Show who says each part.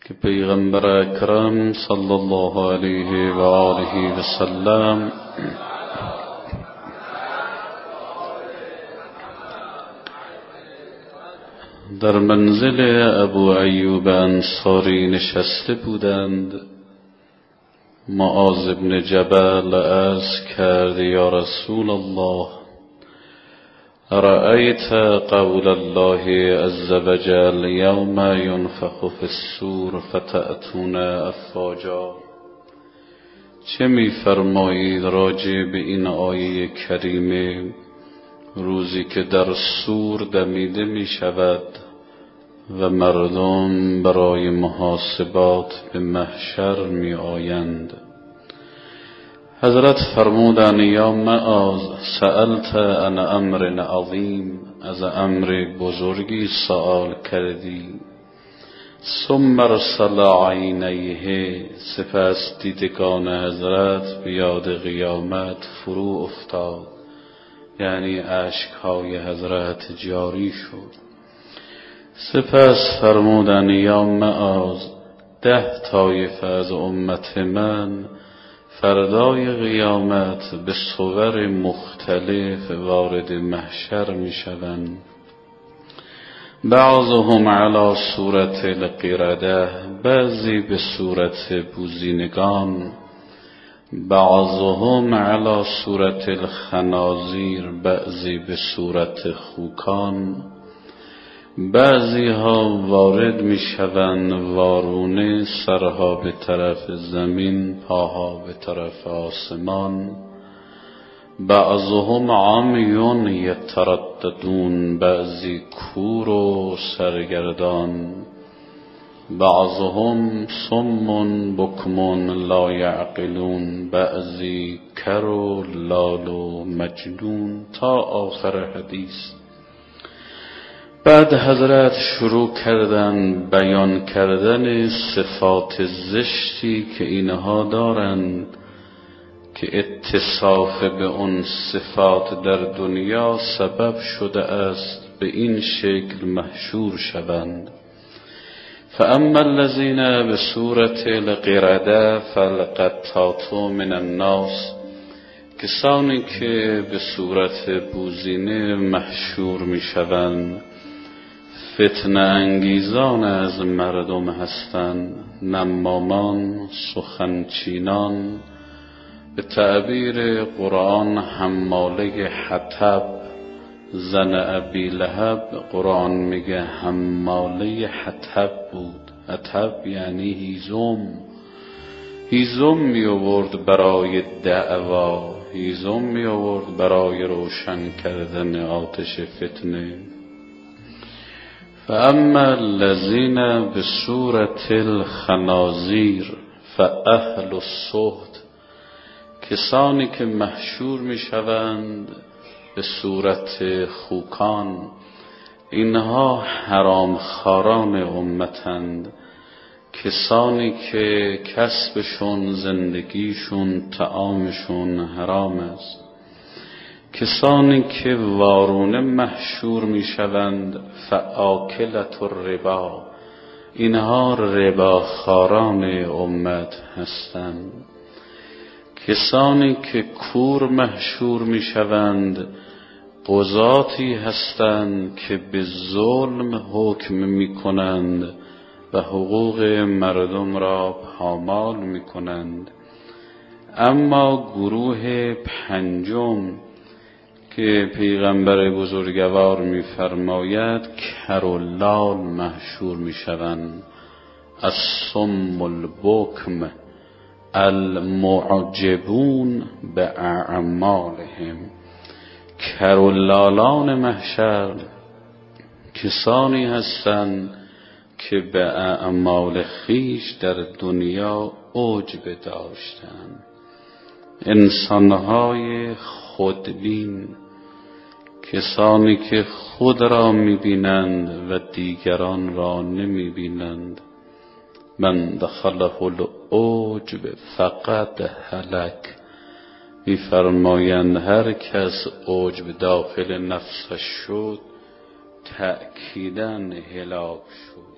Speaker 1: که پیغمبر اکرم صلی الله علیه و آله و سلم در منزل ابو ایوب انصاری نشسته بودند. معاذ بن جبل عرض کرد: یا رسول الله، رأیت قول الله عز وجل یوم ینفخ فی الصور فتأتون افواجا. چه می‌فرمایید راجع به این آیه کریمه، روزی که در صور دمیده می شود و مردم برای محاسبات به محشر می آیند؟ حضرت فرمودند: یا معاذ، سألت عن امر عظیم، از امر بزرگی سؤال کردی. ثم ارسل عینیه، سپس دیدگان حضرت به یاد قیامت فرو افتاد، یعنی اشکهای حضرت جاری شد. سپس فرمودند: یا معاذ، 10 طایفه از امت من فردای قیامت به صور مختلف وارد محشر می شوند. بعضهم علی صورت القرده، بعضی به صورت بوزینگان. بعضهم علی صورت الخنازیر، بعضی به صورت خوکان. بعضی ها وارد می شوند وارونه، سرها به طرف زمین، پاها به طرف آسمان. بعضهم عمیون یترددون، بعضی کور و سرگردان. بعضهم صم بکم لا یعقلون، بعضی کر و لال و مجنون، تا آخر حدیث. بعد حضرت شروع کردن بیان کردن صفات زشتی که اینها دارند که اتصاف به اون صفات در دنیا سبب شده است به این شکل محشور شوند. فاما الذین بصورت القرده فالقطات من الناس، کسانی که به صورت بوزینه محشور می شوند فتنه انگیزان از مردم هستند، نمامان، سخنچینان، به تعبیر قرآن حماله حطب، زن ابی لهب قرآن میگه حماله حطب بود. حطب یعنی هیزم می آورد برای دعوا، هیزم می آورد برای روشن کردن آتش فتنه. فاما الذین بصورت الخنازیر فاهل الصحت، کسانی که محشور می شوند به صورت خوکان، اینها حرامخواران امتند، کسانی که کسبشون، زندگیشون، طعامشون حرام است. کسانی که وارونه محشور می شوند فآکلة الربا، اینها رباخواران امت هستند. کسانی که کور محشور می شوند قضاتی هستند که به ظلم حکم می کنند و حقوق مردم را پامال می کنند. اما گروه پنجم که پیغمبر بزرگوار می فرماید کرولال محشور می شوند، الصم البکم المعجبون به اعمالهم. کرولالان محشر کسانی هستند که به اعمال خیش در دنیا عجب داشتند، انسانهای خودبین، کسانی که خود را میبینند و دیگران را نمیبینند. من دخله العجب فقط هلک، میفرمایند هر کس عجب داخل نفسش شد تأکیداً هلاک شد.